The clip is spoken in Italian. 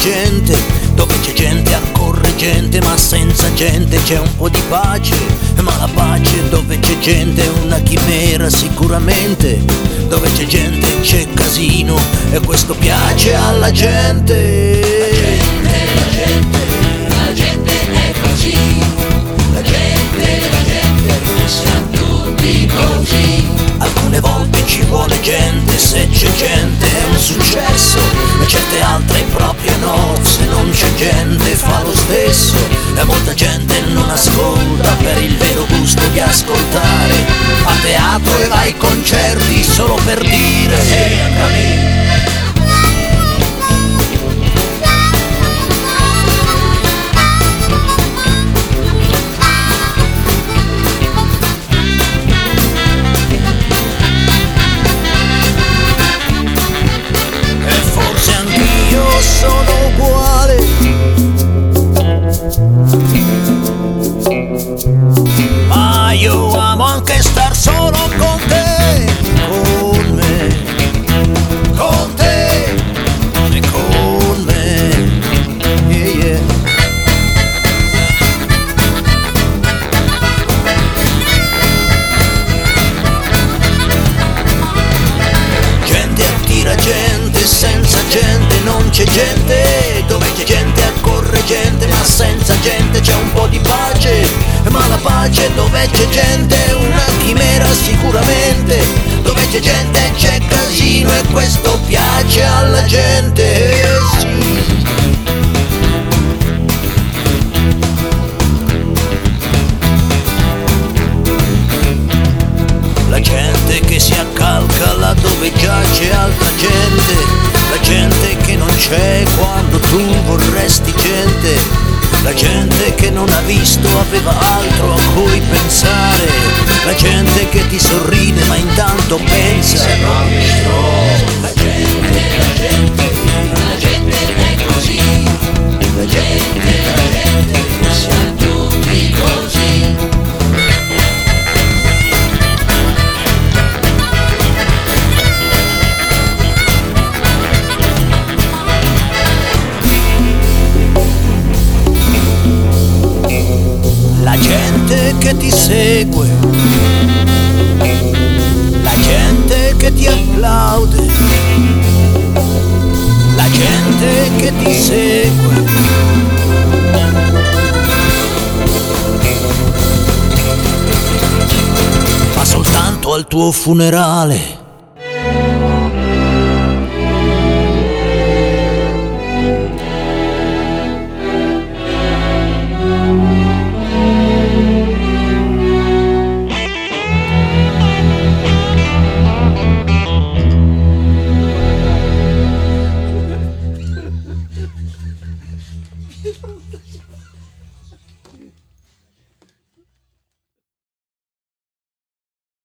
gente, dove c'è gente accorre gente, ma senza gente c'è un po' di pace. Ma la pace dove c'è gente è una chimera sicuramente, dove c'è gente c'è casino e questo piace alla gente. La gente è così, la gente siamo tutti così. Alcune volte ci vuole gente, se c'è gente è un successo, e certe altre proprio no, se non c'è gente fa lo stesso. E molta gente non ascolta per il vero gusto di ascoltare, a teatro e va ai concerti solo per dire Sì, anche a me. sono uguale, ma io amo anche star solo con te, con me, con te e con me, yeah, yeah. Gente attira gente, senza gente non c'è gente, dove c'è gente accorre gente, ma senza gente c'è un po' di pace. Ma la pace dove c'è gente è una chimera sicuramente, dove c'è gente c'è casino e questo piace alla gente, sì. La gente che si accalca là dove già c'è altra gente, la gente che non c'è quando tu vorresti gente, la gente che non ha visto aveva altro a cui pensare, la gente che ti sorride ma intanto pensa. La gente è così, la gente siamo tutti così. La gente che ti segue, la gente che ti applaude, la gente che ti segue. Ma soltanto al tuo funerale.